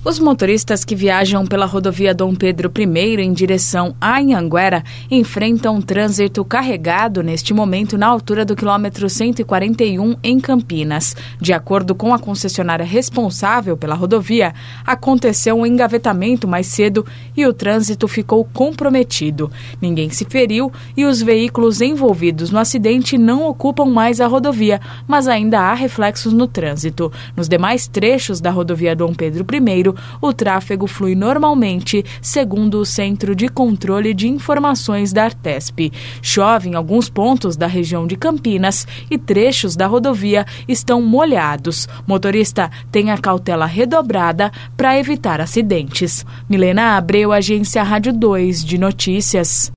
Os motoristas que viajam pela rodovia Dom Pedro I em direção a Anhanguera enfrentam um trânsito carregado neste momento na altura do quilômetro 141 em Campinas. De acordo com a concessionária responsável pela rodovia, aconteceu um engavetamento mais cedo e o trânsito ficou comprometido. Ninguém se feriu e os veículos envolvidos no acidente não ocupam mais a rodovia, mas ainda há reflexos no trânsito. Nos demais trechos da rodovia Dom Pedro I, o tráfego flui normalmente, segundo o Centro de Controle de Informações da Artesp. Chove em alguns pontos da região de Campinas e trechos da rodovia estão molhados. Motorista tem a cautela redobrada para evitar acidentes. Milena Abreu, Agência Rádio 2 de Notícias.